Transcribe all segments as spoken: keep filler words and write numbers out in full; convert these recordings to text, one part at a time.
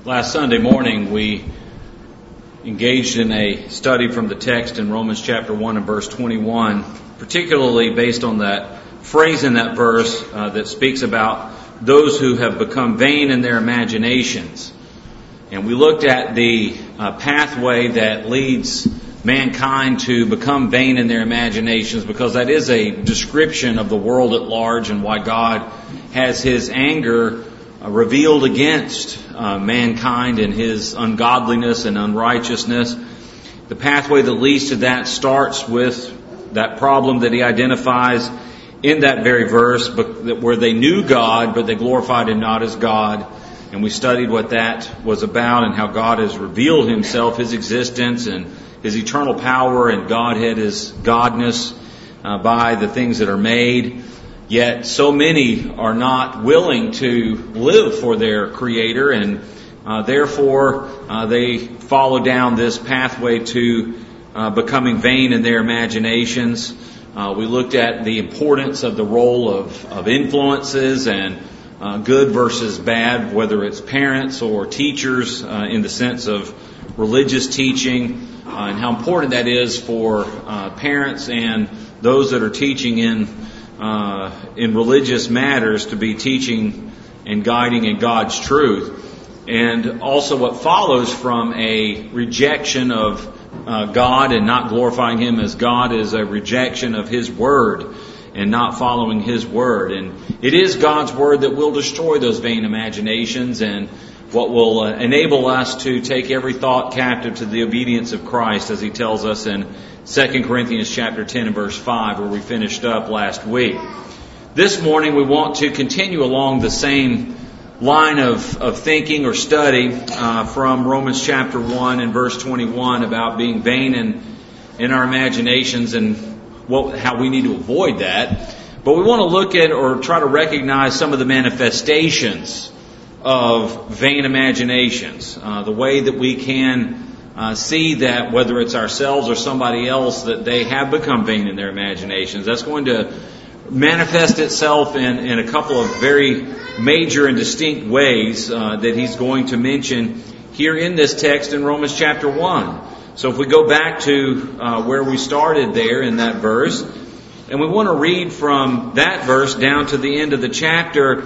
Last Sunday morning we engaged in a study from the text in Romans chapter one and verse twenty-one, particularly based on that phrase in that verse uh, that speaks about those who have become vain in their imaginations. And we looked at the uh, pathway that leads mankind to become vain in their imaginations, because that is a description of the world at large and why God has His anger uh, revealed against uh, mankind and his ungodliness and unrighteousness. The pathway that leads to that starts with that problem that He identifies in that very verse, but where they knew God, but they glorified Him not as God. And we studied what that was about and how God has revealed Himself, His existence, and His eternal power and Godhead, His godness uh, by the things that are made. Yet so many are not willing to live for their Creator, and uh, therefore uh, they follow down this pathway to uh, becoming vain in their imaginations. Uh, we looked at the importance of the role of, of influences and uh, good versus bad, whether it's parents or teachers uh, in the sense of religious teaching, uh, and how important that is for uh, parents and those that are teaching in uh, in religious matters to be teaching and guiding in God's truth. And also what follows from a rejection of uh, God and not glorifying Him as God is a rejection of His Word and not following His Word. And it is God's Word that will destroy those vain imaginations, and what will uh, enable us to take every thought captive to the obedience of Christ, as He tells us in Second Corinthians chapter ten and verse five, where we finished up last week. This morning we want to continue along the same line of, of thinking or study uh, from Romans chapter one and verse twenty-one about being vain in, in our imaginations and what, how we need to avoid that. But we want to look at or try to recognize some of the manifestations of vain imaginations, uh, the way that we can uh, see that whether it's ourselves or somebody else that they have become vain in their imaginations. That's going to manifest itself in, in a couple of very major and distinct ways uh, that he's going to mention here in this text in Romans chapter one. So if we go back to uh, where we started there in that verse, and we want to read from that verse down to the end of the chapter,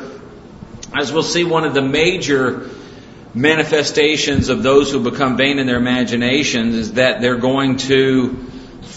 as we'll see, one of the major manifestations of those who become vain in their imaginations is that they're going to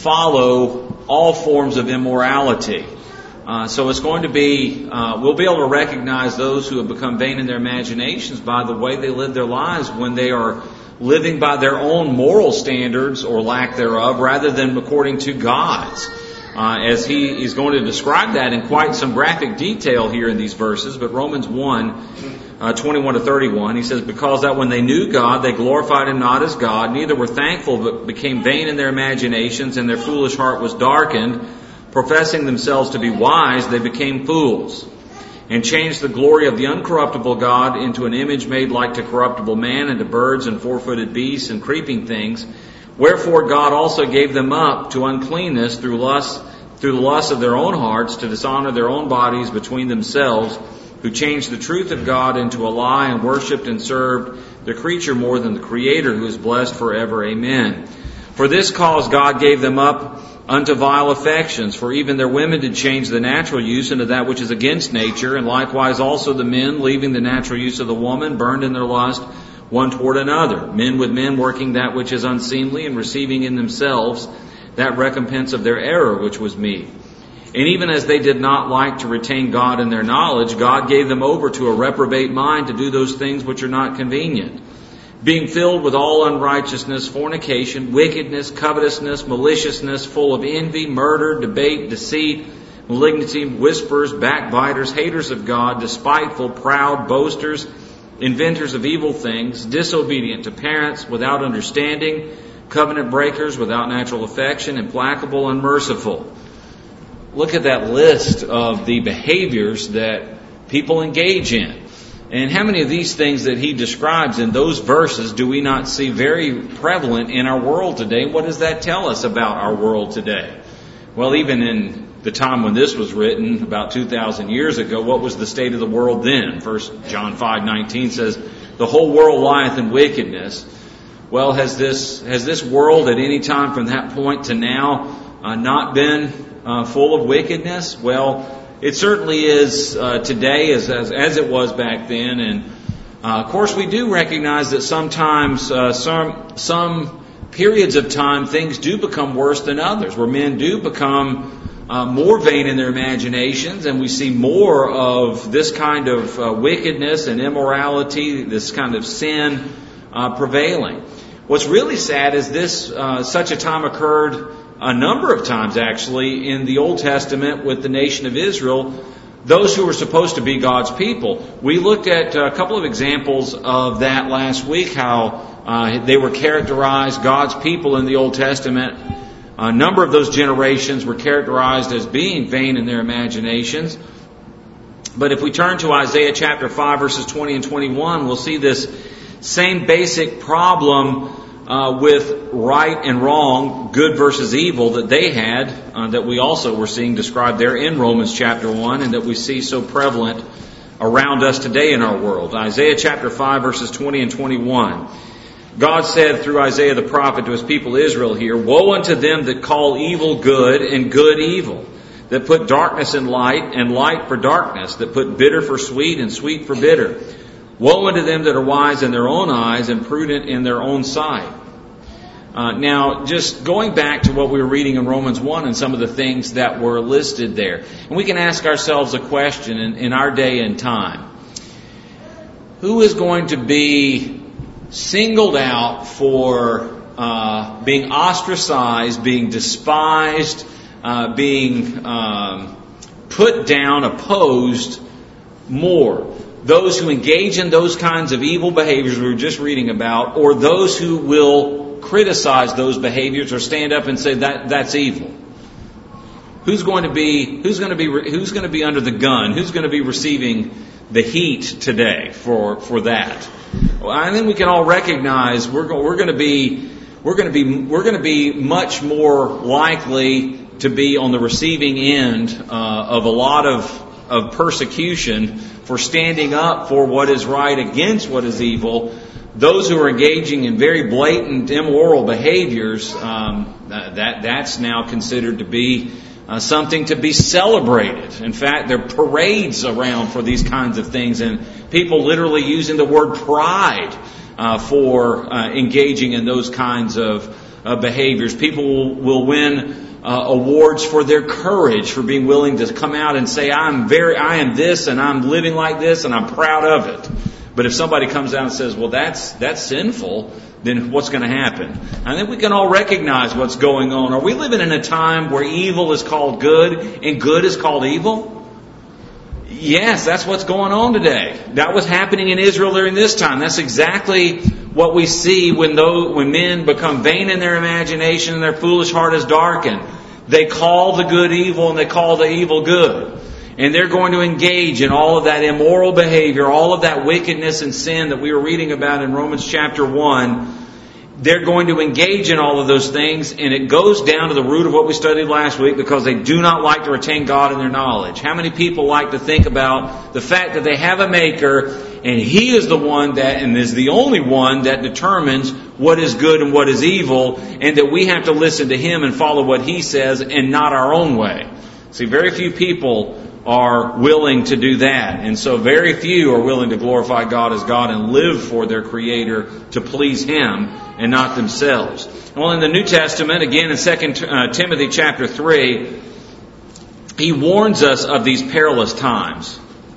follow all forms of immorality. Uh, so it's going to be, uh, we'll be able to recognize those who have become vain in their imaginations by the way they live their lives when they are living by their own moral standards or lack thereof, rather than according to God's. Uh, as he is going to describe that in quite some graphic detail here in these verses. But Romans one, uh, twenty-one to thirty-one, he says, because that when they knew God, they glorified Him not as God, neither were thankful, but became vain in their imaginations, and their foolish heart was darkened. Professing themselves to be wise, they became fools, and changed the glory of the uncorruptible God into an image made like to corruptible man, and to birds and four-footed beasts and creeping things. Wherefore God also gave them up to uncleanness through lust, through the lust of their own hearts, to dishonor their own bodies between themselves, who changed the truth of God into a lie, and worshipped and served the creature more than the Creator, who is blessed forever. Amen. For this cause God gave them up unto vile affections, for even their women did change the natural use into that which is against nature, and likewise also the men, leaving the natural use of the woman, burned in their lust one toward another, men with men working that which is unseemly, and receiving in themselves that recompense of their error which was meet. And even as they did not like to retain God in their knowledge, God gave them over to a reprobate mind to do those things which are not convenient, being filled with all unrighteousness, fornication, wickedness, covetousness, maliciousness, full of envy, murder, debate, deceit, malignity, whisperers, backbiters, haters of God, despiteful, proud, boasters, inventors of evil things, disobedient to parents, without understanding, covenant breakers, without natural affection, implacable, unmerciful. Look at that list of the behaviors that people engage in. And how many of these things that he describes in those verses do we not see very prevalent in our world today? What does that tell us about our world today? Well, even in the time when this was written, about two thousand years ago, what was the state of the world then? First John five nineteen says, the whole world lieth in wickedness. Well, has this has this world at any time from that point to now uh, not been uh, full of wickedness? Well, it certainly is uh, today as, as as it was back then. And uh, of course, we do recognize that sometimes uh, some some periods of time things do become worse than others, where men do become Uh, more vain in their imaginations, and we see more of this kind of uh, wickedness and immorality, this kind of sin uh, prevailing. What's really sad is this, uh, such a time occurred a number of times actually in the Old Testament with the nation of Israel, those who were supposed to be God's people. We looked at a couple of examples of that last week, how uh, they were characterized, God's people in the Old Testament. A number of those generations were characterized as being vain in their imaginations. But if we turn to Isaiah chapter five, verses twenty and twenty-one, we'll see this same basic problem uh, with right and wrong, good versus evil that they had, uh, that we also were seeing described there in Romans chapter one, and that we see so prevalent around us today in our world. Isaiah chapter five, verses twenty and twenty-one. God said through Isaiah the prophet to his people Israel here, "Woe unto them that call evil good and good evil, that put darkness in light and light for darkness, that put bitter for sweet and sweet for bitter. Woe unto them that are wise in their own eyes and prudent in their own sight." Uh, now, just going back to what we were reading in Romans one and some of the things that were listed there, and we can ask ourselves a question in, in our day and time. Who is going to be singled out for uh, being ostracized, being despised, uh, being um, put down, opposed more? Those who engage in those kinds of evil behaviors we were just reading about, or those who will criticize those behaviors or stand up and say that that's evil? Who's going to be who's going to be who's going to be under the gun? Who's going to be receiving the heat today for for that? Well, I think we can all recognize we're go, we're going to be we're going to be we're going to be much more likely to be on the receiving end uh, of a lot of of persecution for standing up for what is right against what is evil. Those who are engaging in very blatant immoral behaviors, um, that that's now considered to be Uh, something to be celebrated. In fact, there are parades around for these kinds of things, and people literally using the word pride uh, for uh, engaging in those kinds of uh, behaviors. People will, will win uh, awards for their courage, for being willing to come out and say, "I'm very, I am this, and I'm living like this, and I'm proud of it." But if somebody comes out and says, "Well, that's that's sinful," then what's going to happen? I think we can all recognize what's going on. Are we living in a time where evil is called good and good is called evil? Yes, that's what's going on today. That was happening in Israel during this time. That's exactly what we see when those, when men become vain in their imagination and their foolish heart is darkened. They call the good evil and they call the evil good. And they're going to engage in all of that immoral behavior, all of that wickedness and sin that we were reading about in Romans chapter one. They're going to engage in all of those things, and it goes down to the root of what we studied last week, because they do not like to retain God in their knowledge. How many people like to think about the fact that they have a Maker, and He is the one that, and is the only one that determines what is good and what is evil, and that we have to listen to Him and follow what He says and not our own way? See, very few people are willing to do that. And so very few are willing to glorify God as God and live for their Creator to please Him and not themselves. Well, in the New Testament, again in Second Timothy chapter three, he warns us of these perilous times.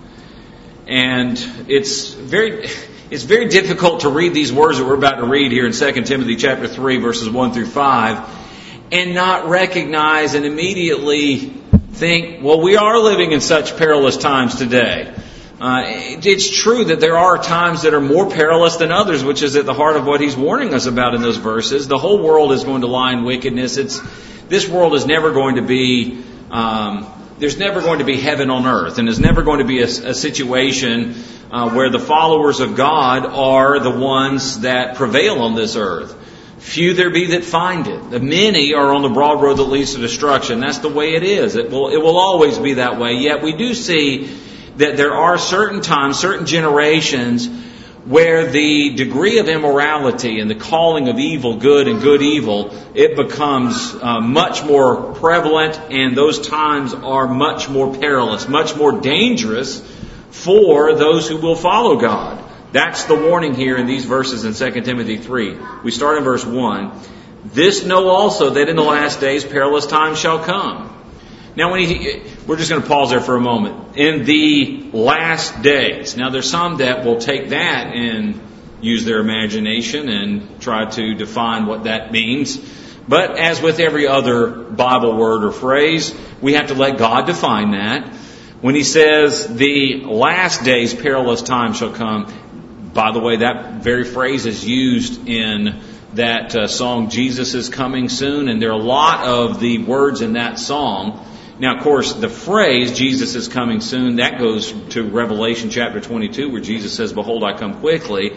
And it's very it's very difficult to read these words that we're about to read here in Second Timothy chapter three, verses one through five, and not recognize and immediately think, well, we are living in such perilous times today. Uh, it's true that there are times that are more perilous than others, which is at the heart of what he's warning us about in those verses. The whole world is going to lie in wickedness. It's this world is never going to be, um, there's never going to be heaven on earth, and there's never going to be a, a situation uh, where the followers of God are the ones that prevail on this earth. Few there be that find it. The many are on the broad road that leads to destruction. That's the way it is. It will, it will always be that way. Yet we do see that there are certain times, certain generations where the degree of immorality and the calling of evil good and good evil, it becomes uh, much more prevalent, and those times are much more perilous, much more dangerous for those who will follow God. That's the warning here in these verses in Second Timothy three. We start in verse one. This know also that in the last days perilous times shall come. Now, when he, we're just going to pause there for a moment. In the last days. Now, there's some that will take that and use their imagination and try to define what that means. But as with every other Bible word or phrase, we have to let God define that. When he says the last days perilous time shall come, by the way, that very phrase is used in that uh, song, Jesus is Coming Soon, and there are a lot of the words in that song. Now, of course, the phrase, Jesus is coming soon, that goes to Revelation chapter twenty-two, where Jesus says, behold, I come quickly.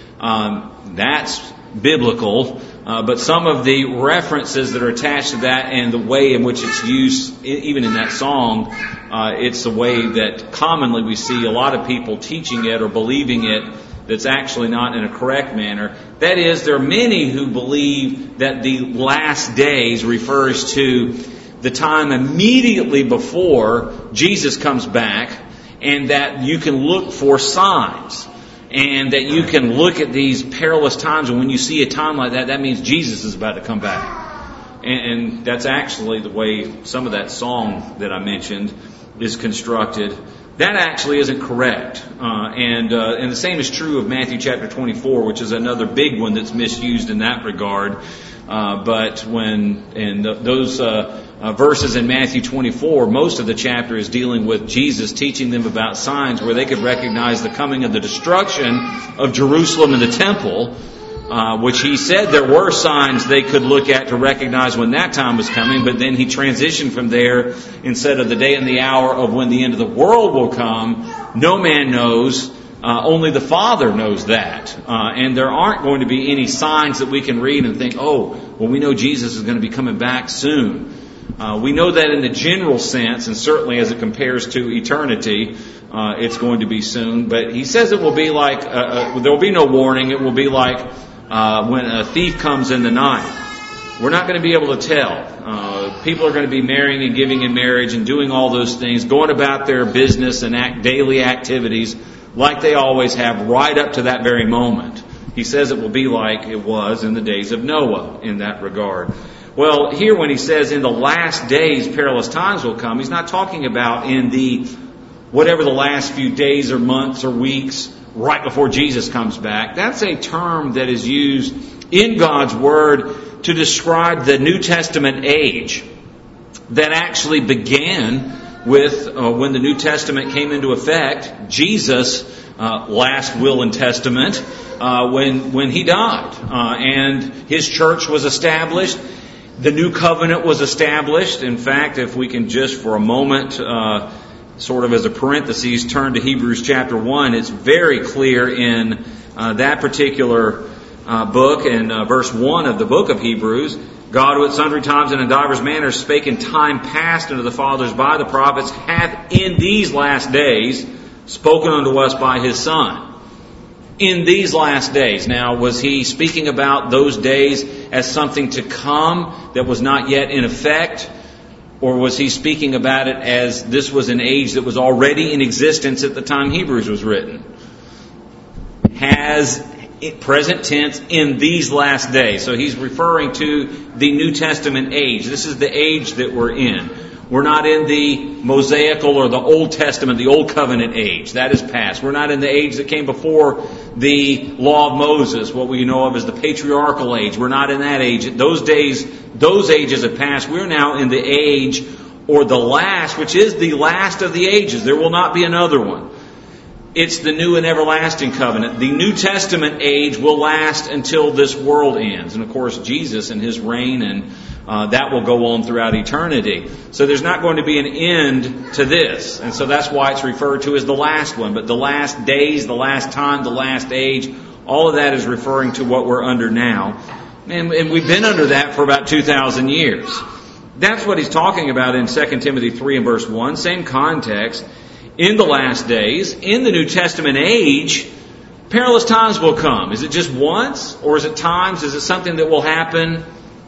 Um, that's biblical, uh, but some of the references that are attached to that and the way in which it's used, even in that song, uh, it's a way that commonly we see a lot of people teaching it or believing it that's actually not in a correct manner. That is, there are many who believe that the last days refers to the time immediately before Jesus comes back, and that you can look for signs, and that you can look at these perilous times, and when you see a time like that, that means Jesus is about to come back. And, and that's actually the way some of that song that I mentioned is constructed. That actually isn't correct. Uh, and uh, and the same is true of Matthew chapter twenty-four, which is another big one that's misused in that regard. Uh, but when, and th- those uh, uh, verses in Matthew twenty-four, most of the chapter is dealing with Jesus teaching them about signs where they could recognize the coming of the destruction of Jerusalem and the temple, uh, which he said there were signs they could look at to recognize when that time was coming, but then he transitioned from there. Instead of the day and the hour of when the end of the world will come, no man knows. Uh, only the Father knows that. Uh, and there aren't going to be any signs that we can read and think, oh, well, we know Jesus is going to be coming back soon. Uh, we know that in the general sense, and certainly as it compares to eternity, uh, it's going to be soon. But he says it will be like, uh, uh, there will be no warning. It will be like uh, when a thief comes in the night. We're not going to be able to tell. Uh, people are going to be marrying and giving in marriage and doing all those things, going about their business and act, daily activities like they always have right up to that very moment. He says it will be like it was in the days of Noah in that regard. Well, here when he says in the last days perilous times will come, he's not talking about in the whatever the last few days or months or weeks right before Jesus comes back. That's a term that is used in God's Word to describe the New Testament age that actually began with uh, when the New Testament came into effect, Jesus' uh, last will and testament, uh, when when he died. Uh, and his church was established. The new covenant was established. In fact, if we can just for a moment, uh, sort of as a parenthesis, turn to Hebrews chapter one, it's very clear in uh, that particular uh, book, in uh, verse one of the book of Hebrews, God, who at sundry times and in divers manners spake in time past unto the fathers by the prophets, hath in these last days spoken unto us by his Son. In these last days. Now, was he speaking about those days as something to come that was not yet in effect? Or was he speaking about it as this was an age that was already in existence at the time Hebrews was written? Has present tense, in these last days. So he's referring to the New Testament age. This is the age that we're in. We're not in the Mosaical or the Old Testament, the Old Covenant age. That is past. We're not in the age that came before the Law of Moses, what we know of as the patriarchal age. We're not in that age. Those days, those ages have passed. We're now in the age, or the last, which is the last of the ages. There will not be another one. It's the new and everlasting covenant. The New Testament age will last until this world ends. And of course, Jesus and his reign, and uh, that will go on throughout eternity. So there's not going to be an end to this. And so that's why it's referred to as the last one. But the last days, the last time, the last age, all of that is referring to what we're under now. And, and we've been under that for about two thousand years. That's what he's talking about in Second Timothy three and verse one. Same context. In the last days, in the New Testament age, perilous times will come. Is it just once? Or is it times? Is it something that will happen,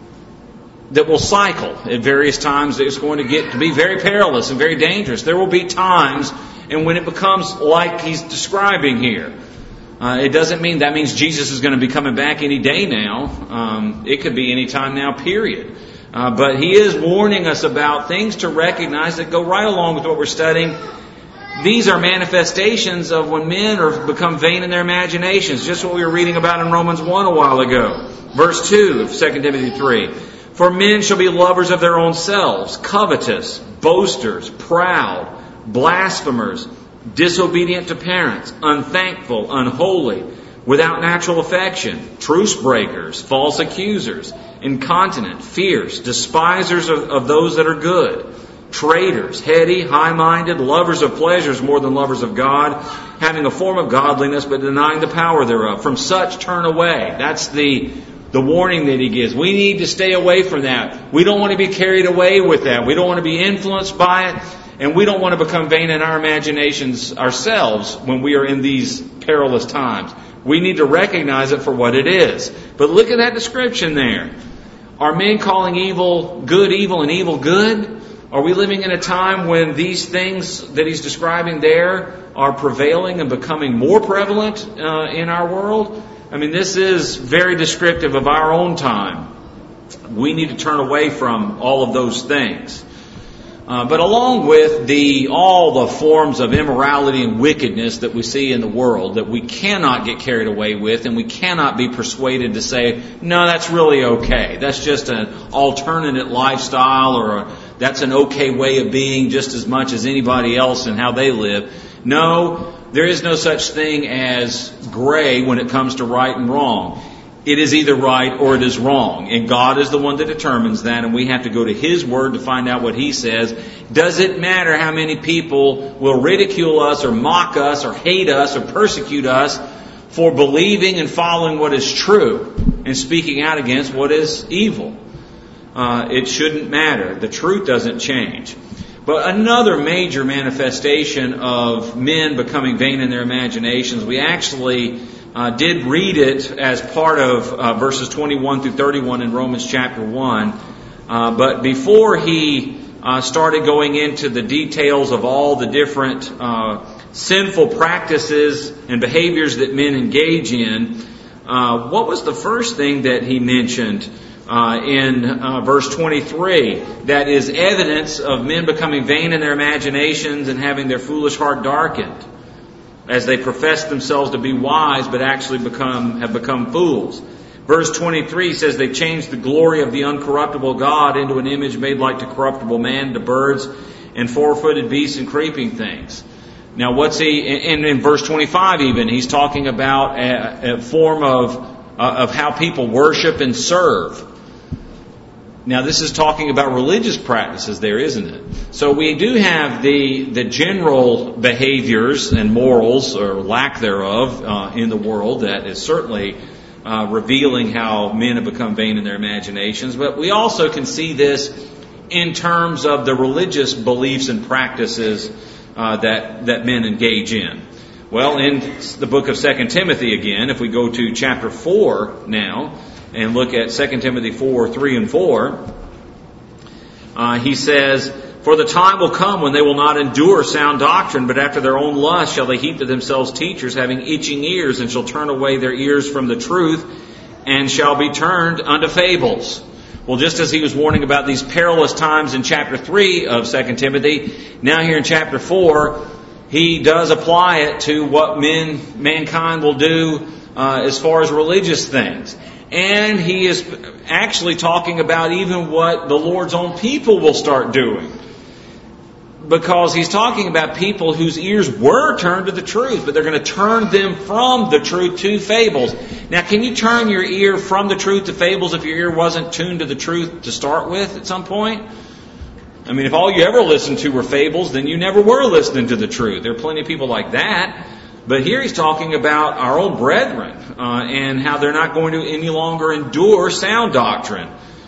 that will cycle at various times? It's going to get to be very perilous and very dangerous. There will be times, and when it becomes like he's describing here, uh, it doesn't mean that means Jesus is going to be coming back any day now. Um, it could be any time now, period. Uh, but he is warning us about things to recognize that go right along with what we're studying. These are manifestations of when men are become vain in their imaginations. Just what we were reading about in Romans one a while ago. Verse two of Second Timothy three. For men shall be lovers of their own selves, covetous, boasters, proud, blasphemers, disobedient to parents, unthankful, unholy, without natural affection, truce breakers, false accusers, incontinent, fierce, despisers of, of those that are good, traitors, heady, high-minded, lovers of pleasures more than lovers of God, having a form of godliness but denying the power thereof. From such turn away. That's the the warning that he gives. We need to stay away from that. We don't want to be carried away with that. We don't want to be influenced by it. And we don't want to become vain in our imaginations ourselves when we are in these perilous times. We need to recognize it for what it is. But look at that description there. Are men calling evil good evil and evil good? Are we living in a time when these things that he's describing there are prevailing and becoming more prevalent uh, in our world? I mean, this is very descriptive of our own time. We need to turn away from all of those things. Uh, but along with the all the forms of immorality and wickedness that we see in the world that we cannot get carried away with, and we cannot be persuaded to say, no, that's really okay. That's just an alternate lifestyle, or a, that's an okay way of being just as much as anybody else and how they live. No, there is no such thing as gray when it comes to right and wrong. It is either right or it is wrong. And God is the one that determines that, and we have to go to His Word to find out what He says. Does it matter how many people will ridicule us or mock us or hate us or persecute us for believing and following what is true and speaking out against what is evil? Uh, it shouldn't matter. The truth doesn't change. But another major manifestation of men becoming vain in their imaginations, we actually uh, did read it as part of uh, verses twenty-one through thirty-one in Romans chapter one. Uh, but before he uh, started going into the details of all the different uh, sinful practices and behaviors that men engage in, uh, what was the first thing that he mentioned? Uh, in uh, verse twenty-three, that is evidence of men becoming vain in their imaginations and having their foolish heart darkened, as they profess themselves to be wise, but actually become have become fools. Verse twenty-three says they changed the glory of the uncorruptible God into an image made like to corruptible man, to birds and four-footed beasts and creeping things. Now, what's he? And in verse twenty-five, even he's talking about a, a form of uh, of how people worship and serve. Now, this is talking about religious practices there, isn't it? So we do have the the general behaviors and morals, or lack thereof, uh, in the world that is certainly uh, revealing how men have become vain in their imaginations. But we also can see this in terms of the religious beliefs and practices uh, that, that men engage in. Well, in the book of Second Timothy again, if we go to chapter four now, and look at Second Timothy four, three and four, uh, he says, For the time will come when they will not endure sound doctrine, but after their own lust shall they heap to themselves teachers having itching ears, and shall turn away their ears from the truth, and shall be turned unto fables. Well, just as he was warning about these perilous times in chapter three of Second Timothy, now here in chapter four, he does apply it to what men, mankind will do uh, as far as religious things. And he is actually talking about even what the Lord's own people will start doing. Because he's talking about people whose ears were turned to the truth, but they're going to turn them from the truth to fables. Now, can you turn your ear from the truth to fables if your ear wasn't tuned to the truth to start with at some point? I mean, if all you ever listened to were fables, then you never were listening to the truth. There are plenty of people like that. But here he's talking about our own brethren uh, and how they're not going to any longer endure sound doctrine.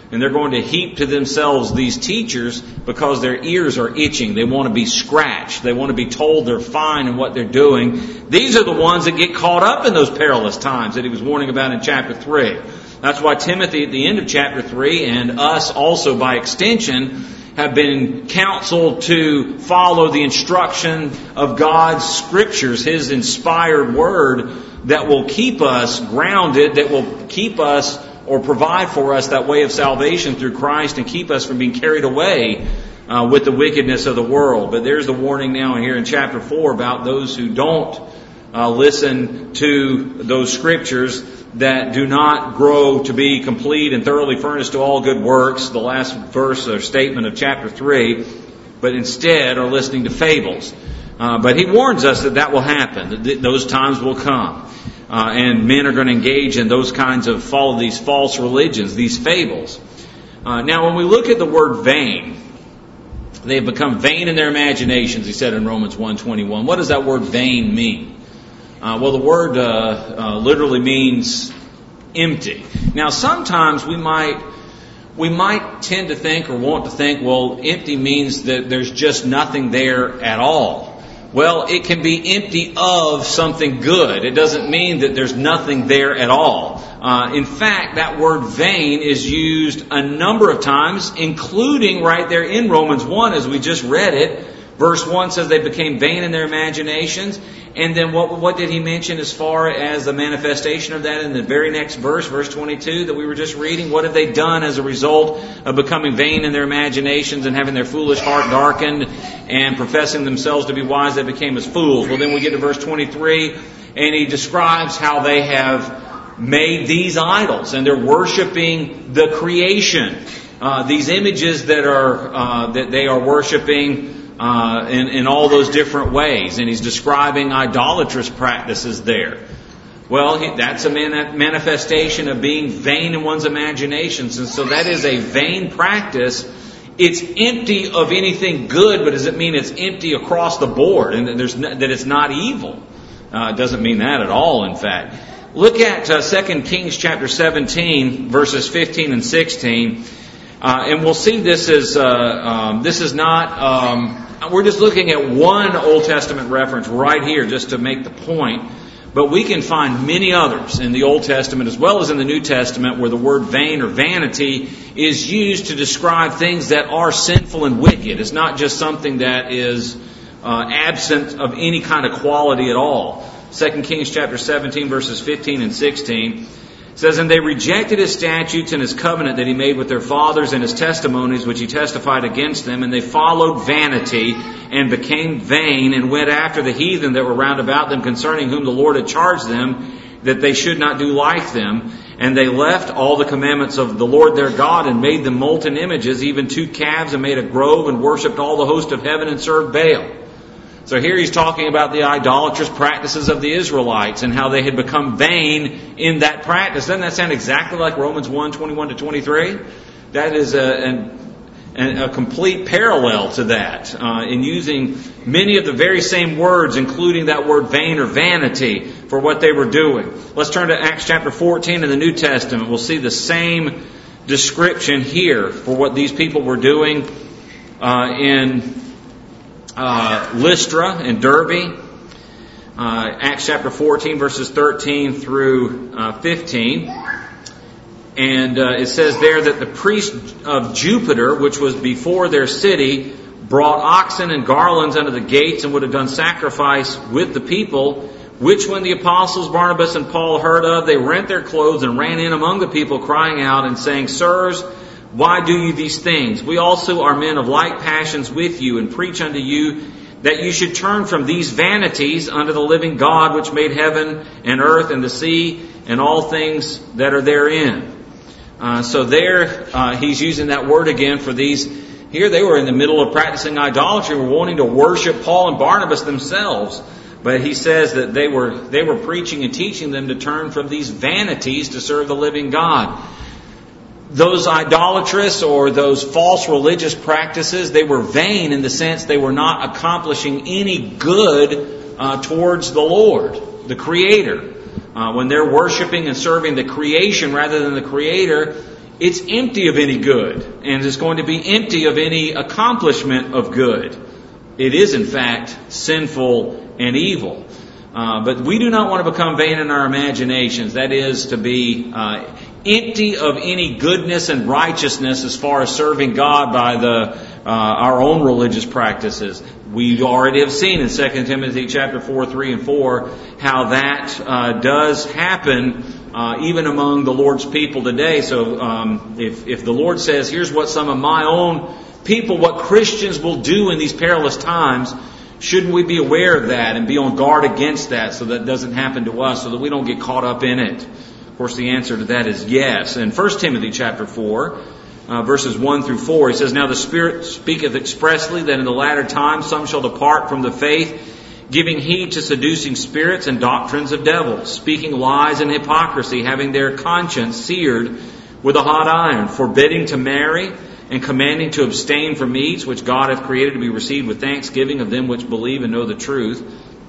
And they're going to heap to themselves these teachers because their ears are itching. They want to be scratched. They want to be told they're fine in what they're doing. These are the ones that get caught up in those perilous times that he was warning about in chapter three. That's why Timothy at the end of chapter three, and us also by extension, have been counseled to follow the instruction of God's Scriptures, His inspired Word, that will keep us grounded, that will keep us or provide for us that way of salvation through Christ and keep us from being carried away uh, with the wickedness of the world. But there's the warning now here in chapter four about those who don't uh, listen to those Scriptures, that do not grow to be complete and thoroughly furnished to all good works, the last verse or statement of chapter three, but instead are listening to fables. Uh, but he warns us that that will happen, that those times will come. Uh, and men are going to engage in those kinds of, follow these false religions, these fables. Uh, now, when we look at the word vain, they have become vain in their imaginations, he said in Romans one twenty-one. What does that word vain mean? Uh, well, the word uh, uh, literally means empty. Now, sometimes we might we might tend to think or want to think, well, empty means that there's just nothing there at all. Well, it can be empty of something good. It doesn't mean that there's nothing there at all. Uh, in fact, that word vain is used a number of times, including right there in Romans one, as we just read it. Verse one says they became vain in their imaginations. And then what, what did he mention as far as the manifestation of that in the very next verse, verse twenty-two that we were just reading? What have they done as a result of becoming vain in their imaginations and having their foolish heart darkened and professing themselves to be wise, they became as fools? Well, then we get to verse twenty-three and he describes how they have made these idols and they're worshiping the creation. Uh, these images that are uh, that they are worshiping Uh, in, in all those different ways. And he's describing idolatrous practices there. Well, he, that's a man, manifestation of being vain in one's imaginations. And so that is a vain practice. It's empty of anything good, but does it mean it's empty across the board and that, there's no, that it's not evil? Uh, it doesn't mean that at all, in fact. Look at uh, Second Kings chapter seventeen, verses fifteen and sixteen. Uh, and we'll see this is, uh, um, this is not, um, we're just looking at one Old Testament reference right here just to make the point. But we can find many others in the Old Testament as well as in the New Testament where the word vain or vanity is used to describe things that are sinful and wicked. It's not just something that is uh, absent of any kind of quality at all. Second Kings chapter seventeen, verses fifteen and sixteen. It says, and they rejected his statutes and his covenant that he made with their fathers and his testimonies which he testified against them. And they followed vanity and became vain and went after the heathen that were round about them, concerning whom the Lord had charged them that they should not do like them. And they left all the commandments of the Lord their God and made them molten images, even two calves, and made a grove and worshipped all the host of heaven and served Baal. So here he's talking about the idolatrous practices of the Israelites and how they had become vain in that practice. Doesn't that sound exactly like Romans one, twenty-one to twenty-three? That is a, a, a complete parallel to that uh, in using many of the very same words, including that word vain or vanity, for what they were doing. Let's turn to Acts chapter fourteen in the New Testament. We'll see the same description here for what these people were doing uh, in Uh, Lystra and Derbe. Uh, Acts chapter fourteen, verses thirteen through uh, fifteen. And uh, it says there that the priest of Jupiter, which was before their city, brought oxen and garlands unto the gates and would have done sacrifice with the people, which when the apostles Barnabas and Paul heard of, they rent their clothes and ran in among the people, crying out and saying, Sirs, why do you these things? We also are men of like passions with you, and preach unto you that you should turn from these vanities unto the living God, which made heaven and earth and the sea and all things that are therein. Uh, so there uh, he's using that word again for these. Here they were in the middle of practicing idolatry, were wanting to worship Paul and Barnabas themselves. But he says that they were they were preaching and teaching them to turn from these vanities to serve the living God. Those idolatrous or those false religious practices, they were vain in the sense they were not accomplishing any good uh, towards the Lord, the Creator. Uh, when they're worshiping and serving the creation rather than the Creator, it's empty of any good, and it's going to be empty of any accomplishment of good. It is, in fact, sinful and evil. Uh, but we do not want to become vain in our imaginations. That is, to be uh, empty of any goodness and righteousness as far as serving God by the uh, our own religious practices. We already have seen in Second Timothy chapter four, three, and four how that uh, does happen uh, even among the Lord's people today. So um, if, if the Lord says, here's what some of my own people, what Christians will do in these perilous times, shouldn't we be aware of that and be on guard against that so that it doesn't happen to us, so that we don't get caught up in it? Of course, the answer to that is yes. In First Timothy chapter four, uh, verses one through four, he says, Now the Spirit speaketh expressly that in the latter times some shall depart from the faith, giving heed to seducing spirits and doctrines of devils, speaking lies and hypocrisy, having their conscience seared with a hot iron, forbidding to marry, and commanding to abstain from meats which God hath created to be received with thanksgiving of them which believe and know the truth.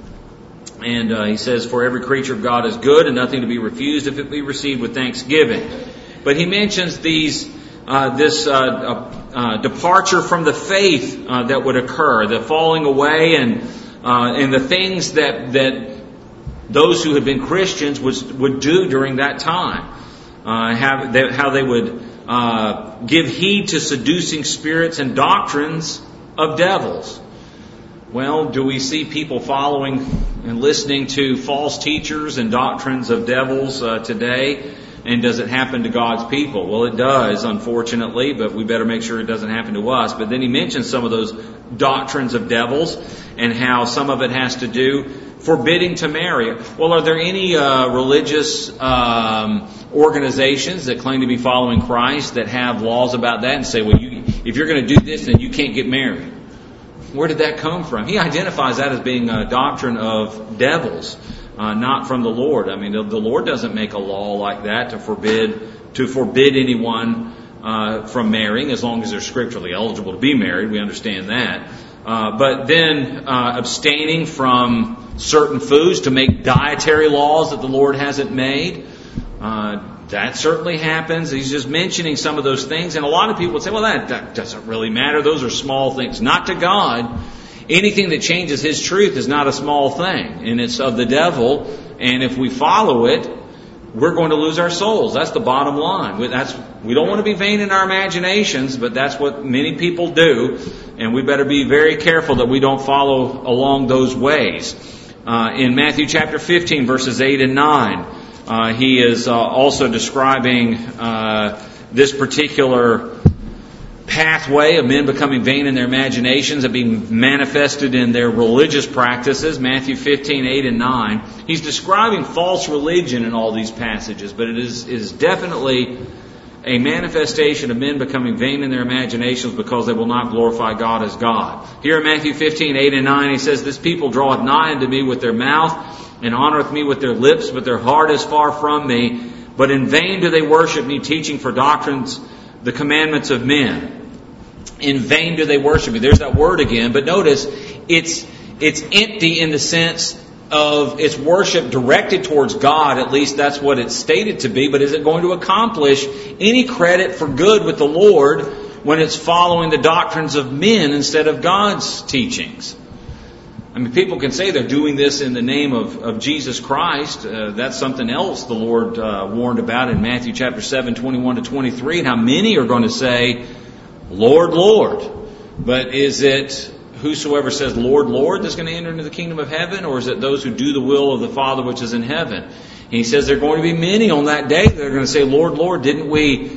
And uh, he says, For every creature of God is good, and nothing to be refused if it be received with thanksgiving. But he mentions these, uh, this uh, uh, uh, departure from the faith uh, that would occur, the falling away, and uh, and the things that that those who had been Christians was, would do during that time. Uh, have they, how they would uh, give heed to seducing spirits and doctrines of devils. Well, do we see people following and listening to false teachers and doctrines of devils uh, today? And does it happen to God's people? Well, it does, unfortunately, but we better make sure it doesn't happen to us. But then he mentions some of those doctrines of devils and how some of it has to do forbidding to marry. Well, are there any uh, religious um, organizations that claim to be following Christ that have laws about that and say, well, you, if you're going to do this, then you can't get married? Where did that come from? He identifies that as being a doctrine of devils, uh, not from the Lord. I mean, the, the Lord doesn't make a law like that to forbid to forbid anyone uh, from marrying, as long as they're scripturally eligible to be married. We understand that. Uh, but then uh, abstaining from certain foods to make dietary laws that the Lord hasn't made. Uh, that certainly happens. He's just mentioning some of those things. And a lot of people would say, well, that, that doesn't really matter. Those are small things. Not to God. Anything that changes His truth is not a small thing. And it's of the devil. And if we follow it, we're going to lose our souls. That's the bottom line. That's, we don't want to be vain in our imaginations, but that's what many people do. And we better be very careful that we don't follow along those ways. Uh, in Matthew chapter fifteen, verses eight and nine, uh, he is uh, also describing uh, this particular pathway of men becoming vain in their imaginations and being manifested in their religious practices. Matthew fifteen, eight and nine. He's describing false religion in all these passages, but it is, is definitely a manifestation of men becoming vain in their imaginations because they will not glorify God as God. Here in Matthew fifteen, eight and nine, he says, This people draweth nigh unto me with their mouth, and honoreth me with their lips, but their heart is far from me. But in vain do they worship me, teaching for doctrines the commandments of men. In vain do they worship me. There's that word again, but notice it's it's empty in the sense of its worship directed towards God. At least that's what it's stated to be. But is it going to accomplish any credit for good with the Lord when it's following the doctrines of men instead of God's teachings? I mean, people can say they're doing this in the name of, of Jesus Christ. Uh, that's something else the Lord uh, warned about in Matthew chapter seven, twenty-one to twenty-three, and how many are going to say, Lord, Lord. But is it whosoever says, Lord, Lord, that's going to enter into the kingdom of heaven? Or is it those who do the will of the Father which is in heaven? And he says there are going to be many on that day that are going to say, Lord, Lord, didn't we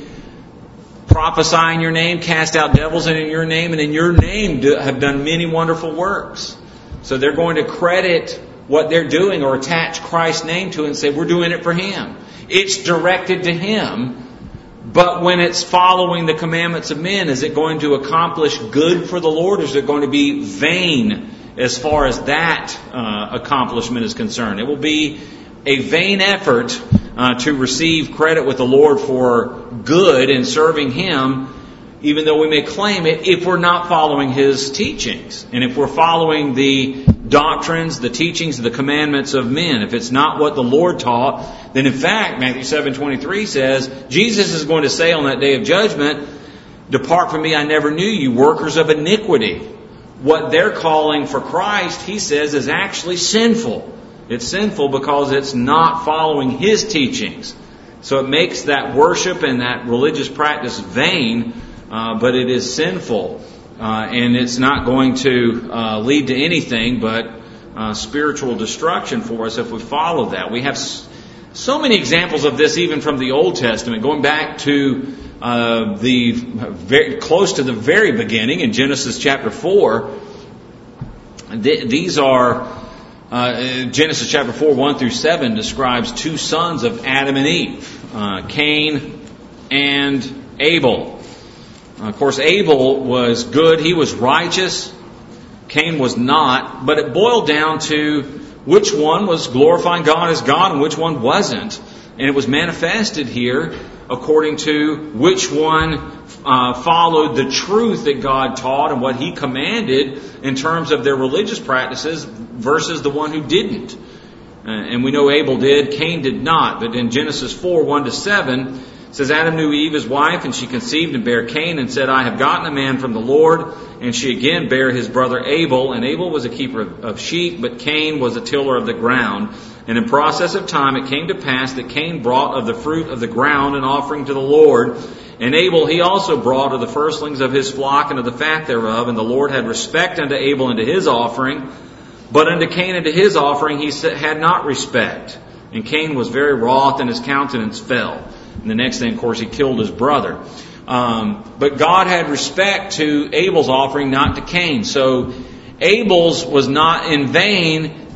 prophesy in your name, cast out devils in your name, and in your name do, have done many wonderful works? So they're going to credit what they're doing or attach Christ's name to it and say, we're doing it for Him. It's directed to Him. But when it's following the commandments of men, is it going to accomplish good for the Lord, or is it going to be vain as far as that uh, accomplishment is concerned? It will be a vain effort uh, to receive credit with the Lord for good and serving Him, even though we may claim it, if we're not following His teachings. And if we're following the doctrines, the teachings, the commandments of men. If it's not what the Lord taught, then in fact, Matthew seven twenty-three says, Jesus is going to say on that day of judgment, "Depart from me, I never knew you, workers of iniquity." What they're calling for Christ, he says, is actually sinful. It's sinful because it's not following His teachings. So it makes that worship and that religious practice vain, uh, but it is sinful. Uh, and it's not going to uh, lead to anything but uh, spiritual destruction for us if we follow that. We have s- so many examples of this even from the Old Testament, going back to uh, the very, close to the very beginning in Genesis chapter four. Th- these are uh, Genesis chapter four, one through seven describes two sons of Adam and Eve, uh, Cain and Abel. Of course, Abel was good. He was righteous. Cain was not. But it boiled down to which one was glorifying God as God and which one wasn't. And it was manifested here according to which one uh, followed the truth that God taught and what He commanded in terms of their religious practices versus the one who didn't. Uh, and we know Abel did. Cain did not. But in Genesis four, one to seven... it says, Adam knew Eve his wife, and she conceived and bare Cain, and said, I have gotten a man from the Lord. And she again bare his brother Abel. And Abel was a keeper of sheep, but Cain was a tiller of the ground. And in process of time it came to pass that Cain brought of the fruit of the ground an offering to the Lord. And Abel he also brought of the firstlings of his flock and of the fat thereof. And the Lord had respect unto Abel and to his offering. But unto Cain and to his offering he had not respect. And Cain was very wroth, and his countenance fell. And the next thing, of course, he killed his brother. Um, but God had respect to Abel's offering, not to Cain. So Abel's was not in vain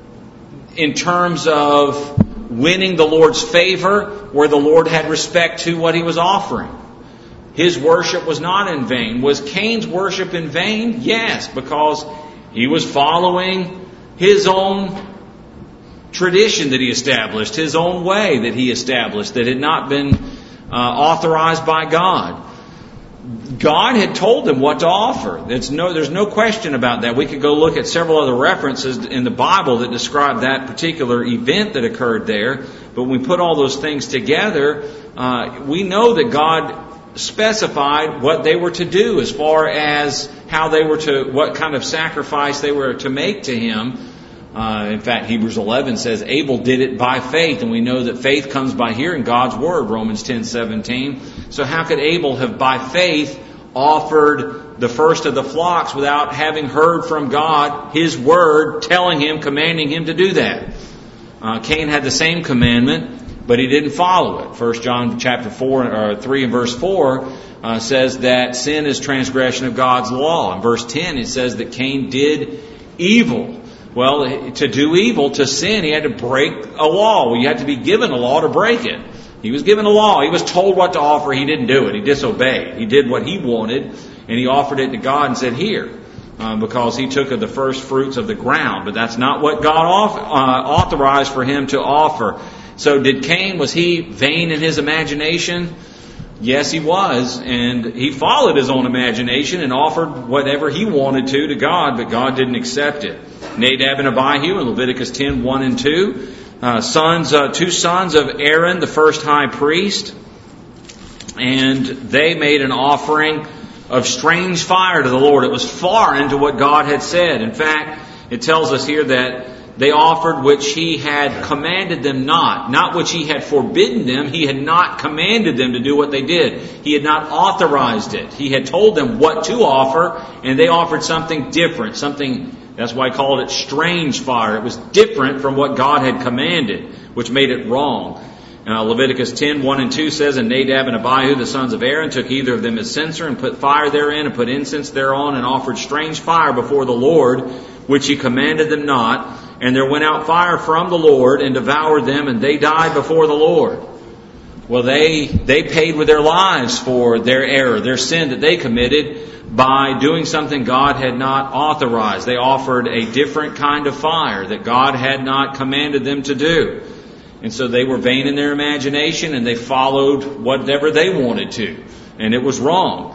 in terms of winning the Lord's favor, where the Lord had respect to what he was offering. His worship was not in vain. Was Cain's worship in vain? Yes, because he was following his own tradition that he established, his own way that he established that had not been uh, authorized by God. God had told them what to offer. There's no, there's no question about that. We could go look at several other references in the Bible that describe that particular event that occurred there. But when we put all those things together, uh, we know that God specified what they were to do as far as how they were to, what kind of sacrifice they were to make to Him. Uh, in fact, Hebrews eleven says Abel did it by faith, and we know that faith comes by hearing God's word, Romans ten seventeen. So how could Abel have by faith offered the first of the flocks without having heard from God, His word, telling him, commanding him to do that? Uh, Cain had the same commandment, but he didn't follow it. First John chapter four, or three and verse four uh, says that sin is transgression of God's law. In verse ten, it says that Cain did evil. Well, to do evil, to sin, he had to break a law. Well, you had to be given a law to break it. He was given a law. He was told what to offer. He didn't do it. He disobeyed. He did what he wanted, and he offered it to God and said, here, uh, because he took of the first fruits of the ground. But that's not what God off, uh, authorized for him to offer. So did Cain, was he vain in his imagination? Yes, he was. And he followed his own imagination and offered whatever he wanted to to God, but God didn't accept it. Nadab and Abihu in Leviticus ten, one and two. Uh, sons, uh, two sons of Aaron, the first high priest. And they made an offering of strange fire to the Lord. It was far into what God had said. In fact, it tells us here that they offered which He had commanded them not. Not which He had forbidden them. He had not commanded them to do what they did. He had not authorized it. He had told them what to offer, and they offered something different. Something, that's why I called it strange fire. It was different from what God had commanded, which made it wrong. Uh, Leviticus ten, one and two says, And Nadab and Abihu, the sons of Aaron, took either of them as censer, and put fire therein, and put incense thereon, and offered strange fire before the Lord, which He commanded them not. And there went out fire from the Lord, and devoured them, and they died before the Lord. Well, they they paid with their lives for their error, their sin that they committed by doing something God had not authorized. They offered a different kind of fire that God had not commanded them to do. And so they were vain in their imagination, and they followed whatever they wanted to. And it was wrong.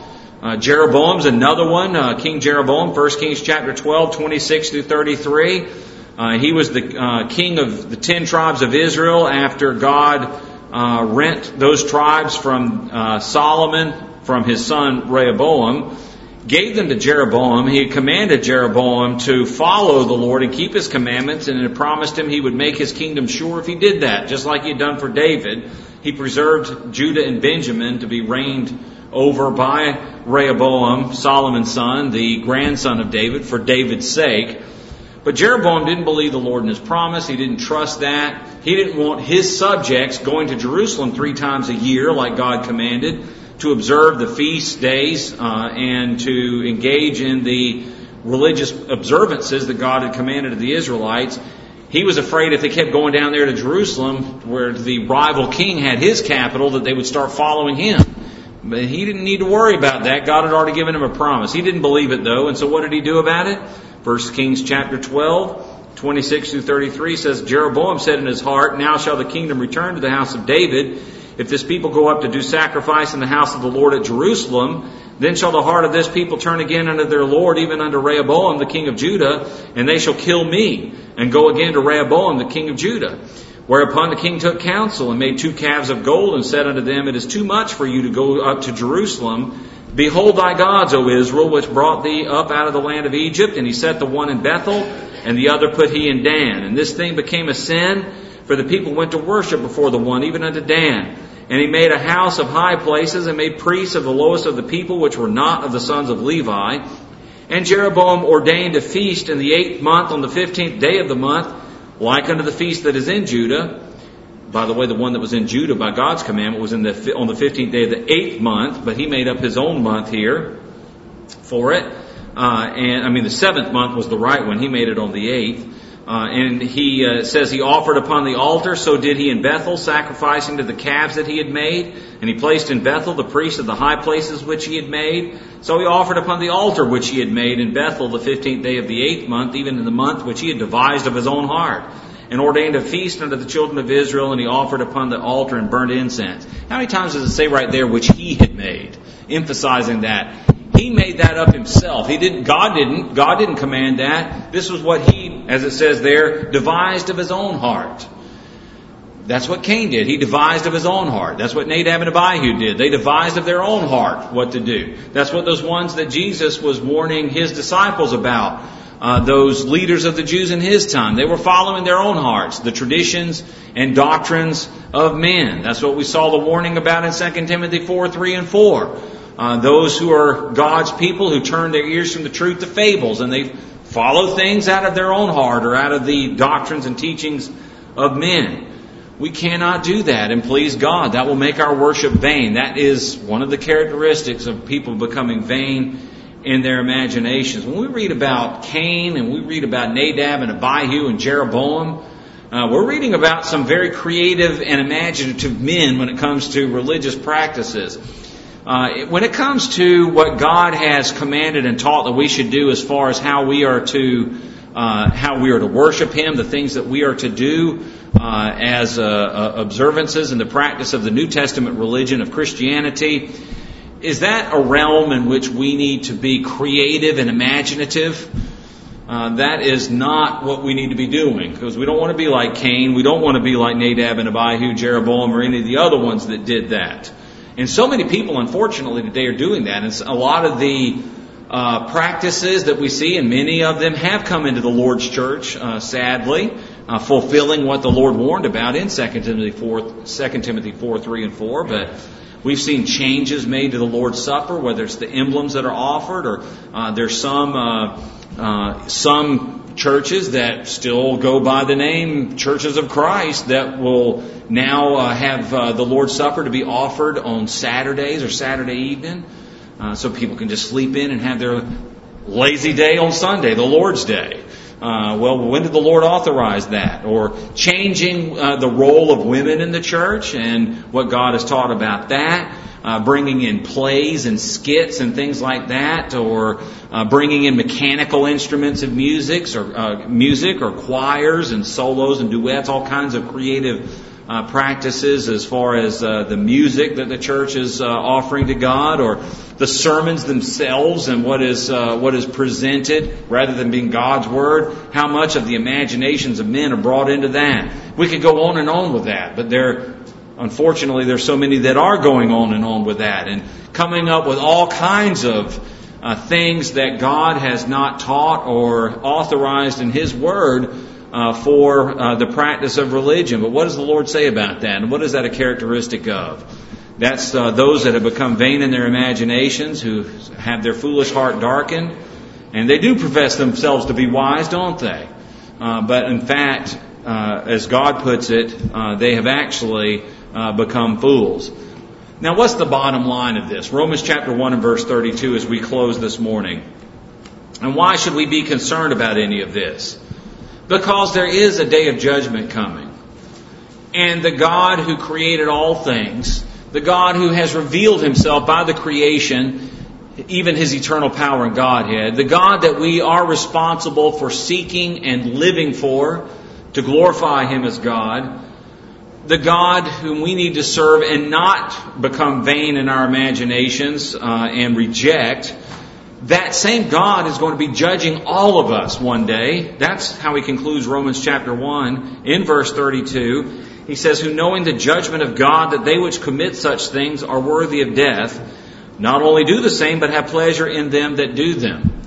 Uh, Jeroboam's another one, uh, King Jeroboam, First Kings chapter twelve, twenty-six through thirty-three. Uh, he was the uh, king of the ten tribes of Israel after God uh, rent those tribes from uh, Solomon, from his son Rehoboam, gave them to Jeroboam. He had commanded Jeroboam to follow the Lord and keep His commandments, and had promised him he would make his kingdom sure if he did that, just like he had done for David. He preserved Judah and Benjamin to be reigned over by Rehoboam, Solomon's son, the grandson of David, for David's sake. But Jeroboam didn't believe the Lord in His promise. He didn't trust that. He didn't want his subjects going to Jerusalem three times a year like God commanded, to observe the feast days uh, and to engage in the religious observances that God had commanded of the Israelites. He was afraid if they kept going down there to Jerusalem, where the rival king had his capital, that they would start following him. But he didn't need to worry about that. God had already given him a promise. He didn't believe it, though. And so what did he do about it? First Kings chapter twelve, twenty-six through thirty-three says, Jeroboam said in his heart, now shall the kingdom return to the house of David. If this people go up to do sacrifice in the house of the Lord at Jerusalem, then shall the heart of this people turn again unto their Lord, even unto Rehoboam the king of Judah, and they shall kill me, and go again to Rehoboam the king of Judah. Whereupon the king took counsel, and made two calves of gold, and said unto them, It is too much for you to go up to Jerusalem. Behold thy gods, O Israel, which brought thee up out of the land of Egypt. And he set the one in Bethel, and the other put he in Dan. And this thing became a sin, for the people went to worship before the one, even unto Dan. And he made a house of high places, and made priests of the lowest of the people, which were not of the sons of Levi. And Jeroboam ordained a feast in the eighth month, on the fifteenth day of the month, like unto the feast that is in Judah. By the way, the one that was in Judah by God's commandment was in the on the fifteenth day of the eighth month, but he made up his own month here for it. Uh, and I mean, the seventh month was the right one. He made it on the eighth. Uh, and he uh, says he offered upon the altar, so did he in Bethel, sacrificing to the calves that he had made. And he placed in Bethel the priests of the high places which he had made. So he offered upon the altar which he had made in Bethel the fifteenth day of the eighth month, even in the month which he had devised of his own heart. And ordained a feast unto the children of Israel, and he offered upon the altar and burnt incense. How many times does it say right there, which he had made? Emphasizing that. He made that up himself. He didn't, God didn't, God didn't command that. This was what he, as it says there, devised of his own heart. That's what Cain did. He devised of his own heart. That's what Nadab and Abihu did. They devised of their own heart what to do. That's what those ones that Jesus was warning his disciples about. Uh, those leaders of the Jews in his time. They were following their own hearts, the traditions and doctrines of men. That's what we saw the warning about in Second Timothy four, three, and four. Uh, those who are God's people who turn their ears from the truth to fables, and they follow things out of their own heart or out of the doctrines and teachings of men. We cannot do that and please God. That will make our worship vain. That is one of the characteristics of people becoming vain in their imaginations. When we read about Cain and we read about Nadab and Abihu and Jeroboam, uh, we're reading about some very creative and imaginative men when it comes to religious practices. Uh, when it comes to what God has commanded and taught that we should do as far as how we are to uh, how we are to worship Him, the things that we are to do uh, as uh, uh, observances in the practice of the New Testament religion of Christianity, is that a realm in which we need to be creative and imaginative? Uh, that is not what we need to be doing, because we don't want to be like Cain. We don't want to be like Nadab and Abihu, Jeroboam, or any of the other ones that did that. And so many people, unfortunately, today are doing that. And a lot of the uh, practices that we see, and many of them have come into the Lord's church, uh, sadly, uh, fulfilling what the Lord warned about in Second Timothy four, Second Timothy four, three, and four. But we've seen changes made to the Lord's Supper, whether it's the emblems that are offered, or uh, there's some uh, uh, some churches that still go by the name Churches of Christ that will now uh, have uh, the Lord's Supper to be offered on Saturdays or Saturday evening, uh, so people can just sleep in and have their lazy day on Sunday, the Lord's Day. Uh, well, when did the Lord authorize that? Or changing uh, the role of women in the church and what God has taught about that. Uh, bringing in plays and skits and things like that, or uh, bringing in mechanical instruments of music, or uh, music, or choirs and solos and duets, all kinds of creative uh, practices as far as uh, the music that the church is uh, offering to God, or the sermons themselves and what is uh, what is presented rather than being God's Word. How much of the imaginations of men are brought into that? We could go on and on with that, but there, unfortunately, there's so many that are going on and on with that and coming up with all kinds of uh, things that God has not taught or authorized in His Word uh, for uh, the practice of religion. But what does the Lord say about that? And what is that a characteristic of? That's uh, those that have become vain in their imaginations, who have their foolish heart darkened. And they do profess themselves to be wise, don't they? Uh, but in fact, uh, as God puts it, uh, they have actually uh, become fools. Now, what's the bottom line of this? Romans chapter one and verse thirty-two as we close this morning. And why should we be concerned about any of this? Because there is a day of judgment coming. And the God who created all things, the God who has revealed Himself by the creation, even His eternal power and Godhead, the God that we are responsible for seeking and living for to glorify Him as God, the God whom we need to serve and not become vain in our imaginations uh, and reject, that same God is going to be judging all of us one day. That's how He concludes Romans chapter one in verse thirty-two. He says, who knowing the judgment of God, that they which commit such things are worthy of death, not only do the same, but have pleasure in them that do them.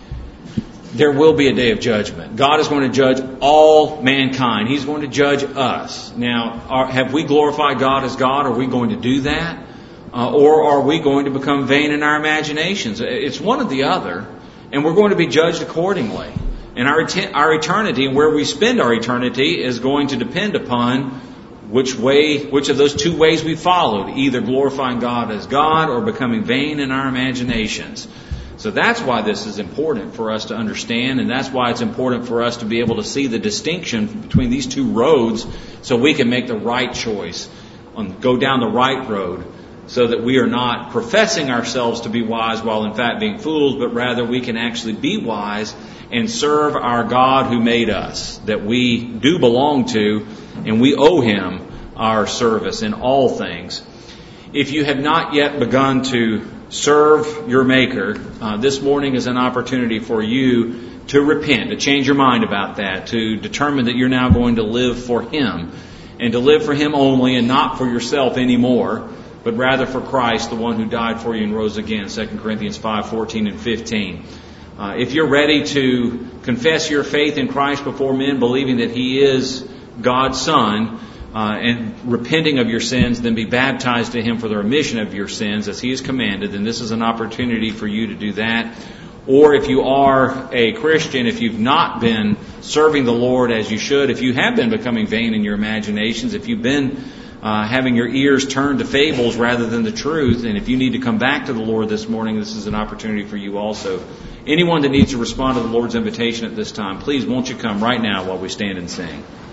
There will be a day of judgment. God is going to judge all mankind. He's going to judge us. Now, are, have we glorified God as God? Are we going to do that? Uh, or are we going to become vain in our imaginations? It's one or the other, and we're going to be judged accordingly. And our, our eternity and where we spend our eternity is going to depend upon which way, which of those two ways we followed, either glorifying God as God or becoming vain in our imaginations. So that's why this is important for us to understand, and that's why it's important for us to be able to see the distinction between these two roads so we can make the right choice, and go down the right road, so that we are not professing ourselves to be wise while in fact being fools, but rather we can actually be wise and serve our God who made us, that we do belong to, and we owe Him our service in all things. If you have not yet begun to serve your Maker, uh, this morning is an opportunity for you to repent, to change your mind about that, to determine that you're now going to live for Him, and to live for Him only and not for yourself anymore, but rather for Christ, the one who died for you and rose again, Second Corinthians five, fourteen and fifteen. Uh, if you're ready to confess your faith in Christ before men, believing that He is God's Son, uh, and repenting of your sins, then be baptized to Him for the remission of your sins as He has commanded, then this is an opportunity for you to do that. Or if you are a Christian, if you've not been serving the Lord as you should, if you have been becoming vain in your imaginations, if you've been uh, having your ears turned to fables rather than the truth, and if you need to come back to the Lord this morning, this is an opportunity for you also. Anyone that needs to respond to the Lord's invitation at this time, please won't you come right now while we stand and sing.